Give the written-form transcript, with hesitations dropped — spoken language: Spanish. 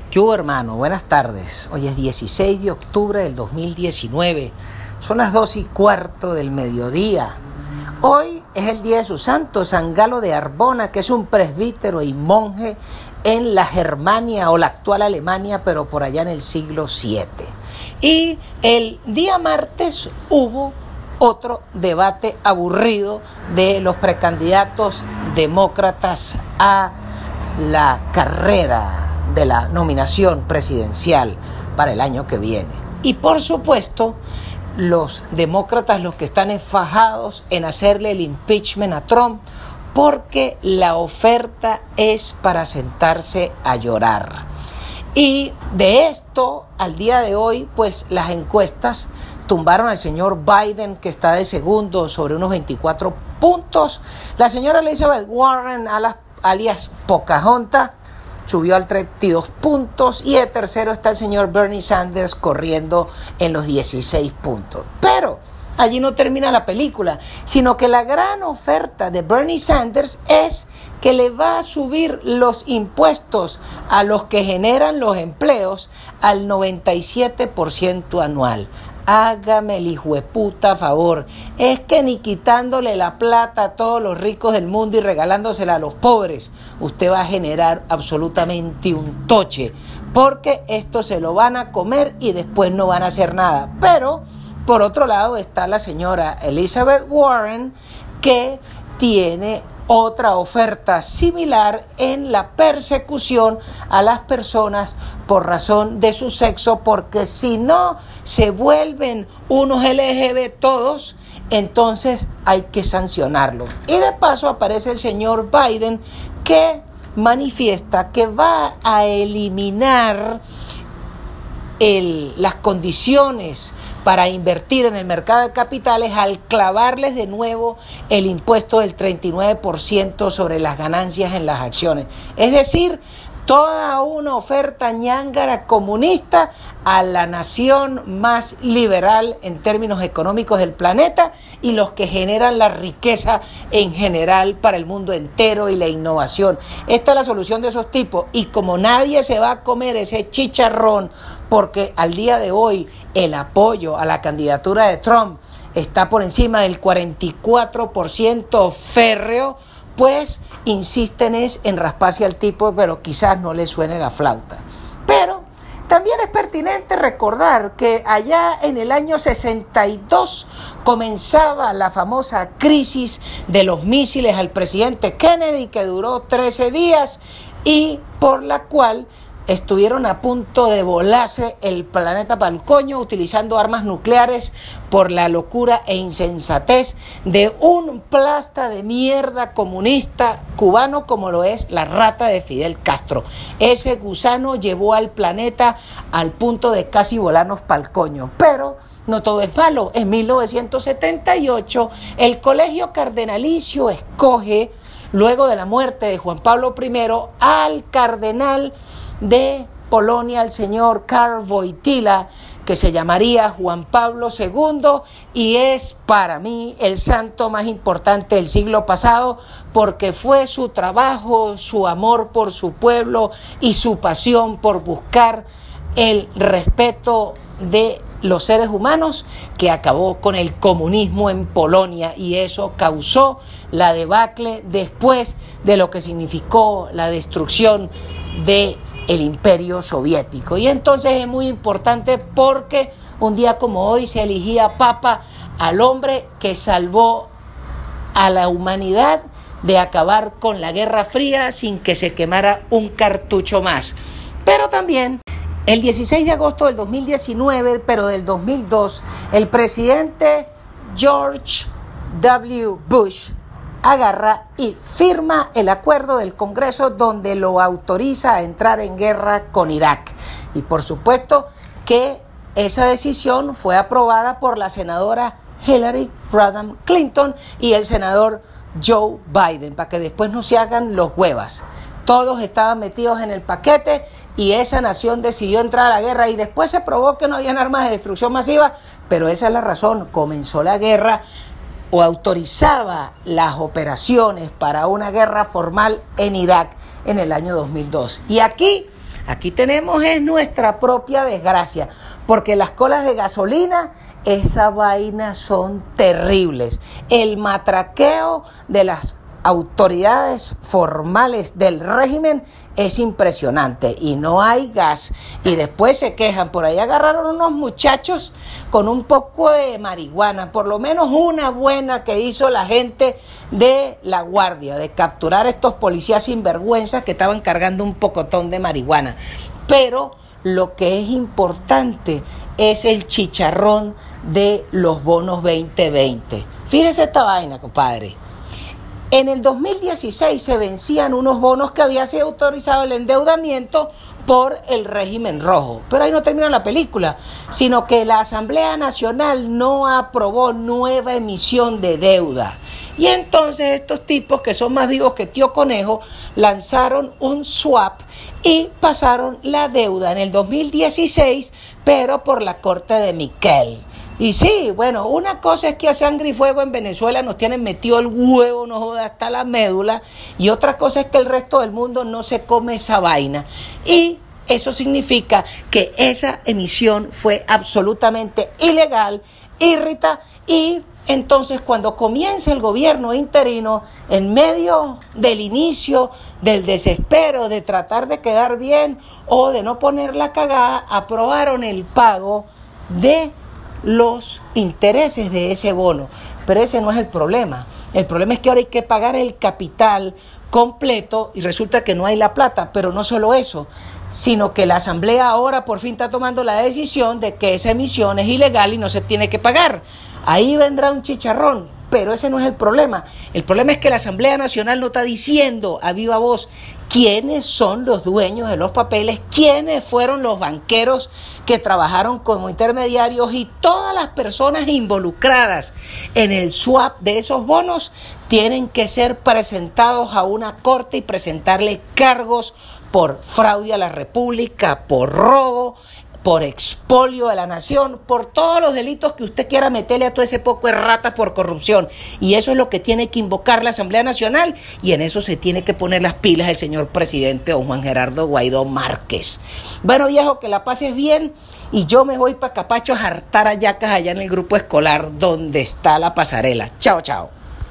¿Qué hubo, hermano? Buenas tardes. Hoy es 16 de octubre del 2019. Son las 2:15 del mediodía. Hoy es el día de su santo, San Galo de Arbona, que es un presbítero y monje en la Germania o la actual Alemania, pero por allá en el siglo VII. Y el día martes hubo otro debate aburrido de los precandidatos demócratas a la carrera de la nominación presidencial para el año que viene. Y por supuesto, los demócratas los que están enfajados en hacerle el impeachment a Trump, porque la oferta es para sentarse a llorar. Y de esto, al día de hoy, pues las encuestas tumbaron al señor Biden, que está de segundo, sobre unos 24 puntos. La señora Elizabeth Warren, alias Pocahontas, subió al 32 puntos y de tercero está el señor Bernie Sanders corriendo en los 16 puntos. Pero allí no termina la película, sino que la gran oferta de Bernie Sanders es que le va a subir los impuestos a los que generan los empleos al 97% anual. Hágame el hijueputa favor. Es que ni quitándole la plata a todos los ricos del mundo y regalándosela a los pobres, usted va a generar absolutamente un toche, porque esto se lo van a comer y después no van a hacer nada. Pero por otro lado está la señora Elizabeth Warren, que tiene otra oferta similar en la persecución a las personas por razón de su sexo, porque si no se vuelven unos LGBT todos, entonces hay que sancionarlo. Y de paso aparece el señor Biden, que manifiesta que va a eliminar las condiciones para invertir en el mercado de capitales al clavarles de nuevo el impuesto del 39% sobre las ganancias en las acciones. Es decir, toda una oferta ñángara comunista a la nación más liberal en términos económicos del planeta y los que generan la riqueza en general para el mundo entero y la innovación. Esta es la solución de esos tipos, y como nadie se va a comer ese chicharrón, porque al día de hoy el apoyo a la candidatura de Trump está por encima del 44% férreo, pues insisten en rasparse al tipo, pero quizás no le suene la flauta. Pero también es pertinente recordar que allá en el año 62 comenzaba la famosa crisis de los misiles al presidente Kennedy, que duró 13 días y por la cual estuvieron a punto de volarse el planeta pa'l coño utilizando armas nucleares por la locura e insensatez de un plasta de mierda comunista cubano como lo es la rata de Fidel Castro. Ese gusano llevó al planeta al punto de casi volarnos pa'l coño. Pero no todo es malo. En 1978 el Colegio Cardenalicio escoge, luego de la muerte de Juan Pablo I, al cardenal de Polonia, el señor Karol Wojtyła, que se llamaría Juan Pablo II, y es para mí el santo más importante del siglo pasado, porque fue su trabajo, su amor por su pueblo y su pasión por buscar el respeto de los seres humanos, que acabó con el comunismo en Polonia, y eso causó la debacle después de lo que significó la destrucción de el Imperio Soviético. Y entonces es muy importante porque un día como hoy se elegía papa al hombre que salvó a la humanidad de acabar con la Guerra Fría sin que se quemara un cartucho más. Pero también el 16 de agosto del 2019, pero del 2002, el presidente George W. Bush agarra y firma el acuerdo del Congreso donde lo autoriza a entrar en guerra con Irak. Y por supuesto que esa decisión fue aprobada por la senadora Hillary Rodham Clinton y el senador Joe Biden, para que después no se hagan los huevas. Todos estaban metidos en el paquete y esa nación decidió entrar a la guerra, y después se probó que no habían armas de destrucción masiva, pero esa es la razón. Comenzó la guerra o autorizaba las operaciones para una guerra formal en Irak en el año 2002. Y aquí Aquí tenemos es nuestra propia desgracia, porque las colas de gasolina, esa vaina son terribles. El matraqueo de las autoridades formales del régimen es impresionante y no hay gas, y después se quejan. Por ahí agarraron unos muchachos con un poco de marihuana, por lo menos una buena que hizo la gente de la guardia, de capturar a estos policías sinvergüenzas que estaban cargando un pocotón de marihuana. Pero lo que es importante es el chicharrón de los bonos 2020. Fíjese esta vaina, compadre. En el 2016 se vencían unos bonos que había sido autorizado el endeudamiento por el régimen rojo. Pero ahí no termina la película, sino que la Asamblea Nacional no aprobó nueva emisión de deuda. Y entonces estos tipos, que son más vivos que Tío Conejo, lanzaron un swap y pasaron la deuda en el 2016, pero por la corte de Miquel. Y sí, bueno, una cosa es que a sangre y fuego en Venezuela nos tienen metido el huevo, no joda, hasta la médula, y otra cosa es que el resto del mundo no se come esa vaina. Y eso significa que esa emisión fue absolutamente ilegal, irrita, y entonces cuando comienza el gobierno interino, en medio del inicio del desespero de tratar de quedar bien o de no poner la cagada, aprobaron el pago de los intereses de ese bono. Pero ese no es el problema. El problema es que ahora hay que pagar el capital completo y resulta que no hay la plata. Pero no solo eso, sino que la Asamblea ahora por fin está tomando la decisión de que esa emisión es ilegal y no se tiene que pagar. Ahí vendrá un chicharrón, pero ese no es el problema. El problema es que la Asamblea Nacional no está diciendo a viva voz quiénes son los dueños de los papeles, quiénes fueron los banqueros que trabajaron como intermediarios, y todas las personas involucradas en el swap de esos bonos tienen que ser presentados a una corte y presentarle cargos por fraude a la República, por robo, por expolio de la nación, por todos los delitos que usted quiera meterle a todo ese poco de ratas por corrupción. Y eso es lo que tiene que invocar la Asamblea Nacional, y en eso se tiene que poner las pilas el señor presidente don Juan Gerardo Guaidó Márquez. Bueno, viejo, que la pases bien, y yo me voy para Capacho a jartar hallacas allá en el grupo escolar donde está la pasarela. Chao, chao.